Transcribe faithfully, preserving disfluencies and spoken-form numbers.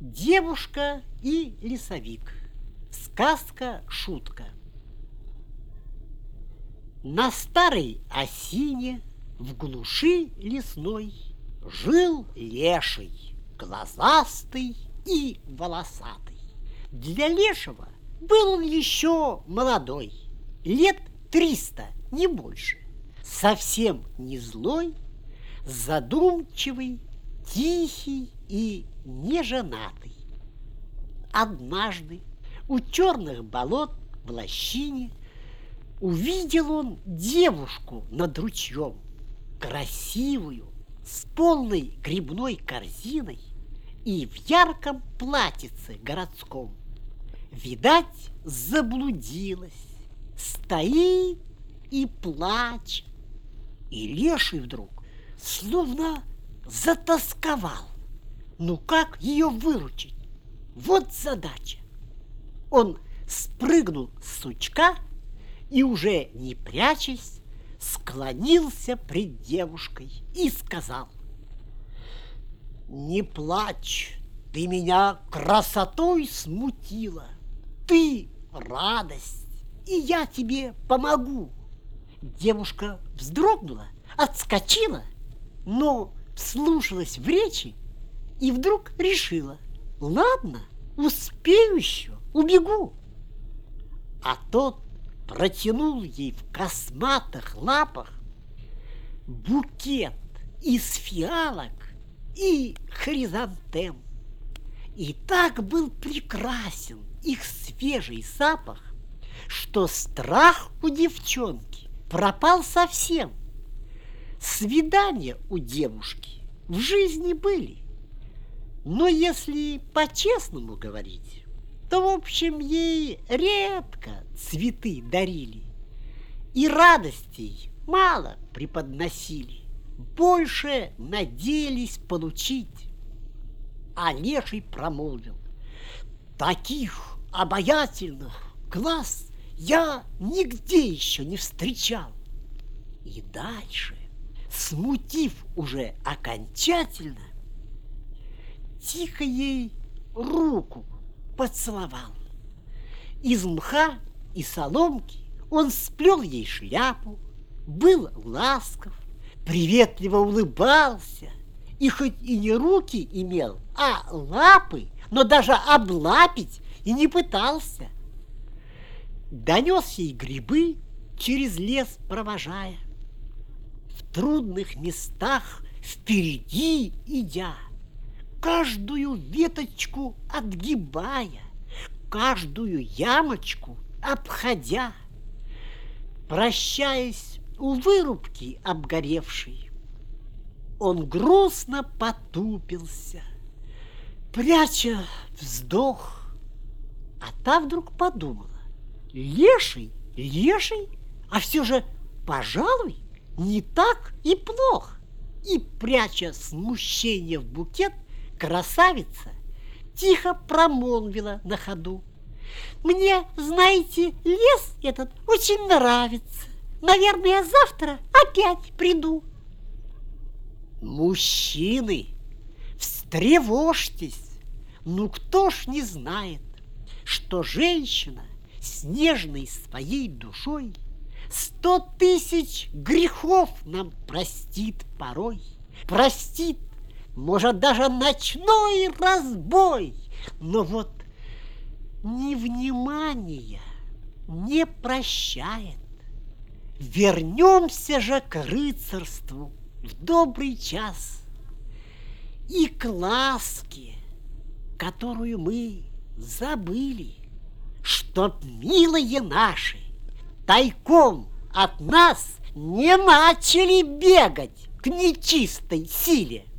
Девушка и лесовик. Сказка-шутка. На старой осине в глуши лесной жил леший, глазастый и волосатый. Для лешего был он еще молодой, лет триста, не больше, совсем не злой, задумчивый, тихий и неженатый. Однажды у черных болот в лощине увидел он девушку над ручьем, красивую, с полной грибной корзиной и в ярком платьице городском. Видать, заблудилась, стоит и плачет. И леший вдруг словно затасковал. Ну как ее выручить? Вот задача. Он спрыгнул с сучка и, уже не прячась, склонился пред девушкой и сказал: «Не плачь, ты меня красотой смутила, ты радость, и я тебе помогу». Девушка вздрогнула, отскочила, но вслушалась в речи и вдруг решила: ладно, успею еще, убегу. А тот протянул ей в косматых лапах букет из фиалок и хризантем. И так был прекрасен их свежий запах, что страх у девчонки пропал совсем. Свидания у девушки в жизни были, но если по-честному говорить, то, в общем, ей редко цветы дарили и радостей мало преподносили, больше надеялись получить. А леший промолвил: таких обаятельных глаз я нигде еще не встречал. И дальше, смутив уже окончательно, тихо ей руку поцеловал. Из мха и соломки он сплел ей шляпу, был ласков, приветливо улыбался, и хоть и не руки имел, а лапы, но даже облапить и не пытался. Донес ей грибы, через лес провожая, в трудных местах впереди идя, каждую веточку отгибая, каждую ямочку обходя. Прощаясь у вырубки обгоревшей, он грустно потупился, пряча вздох. А та вдруг подумала: леший, леший, а все же, пожалуй, не так и плох. И, пряча смущение в букет, красавица тихо промолвила на ходу: мне, знаете, лес этот очень нравится. Наверное, завтра опять приду. Мужчины, встревожьтесь. Ну кто ж не знает, что женщина с нежной своей душой сто тысяч грехов нам простит порой. Простит, может, даже ночной разбой. Но вот невнимание не прощает. Вернемся же к рыцарству в добрый час и к ласке, которую мы забыли, чтоб, милые наши, тайком от нас не начали бегать к нечистой силе.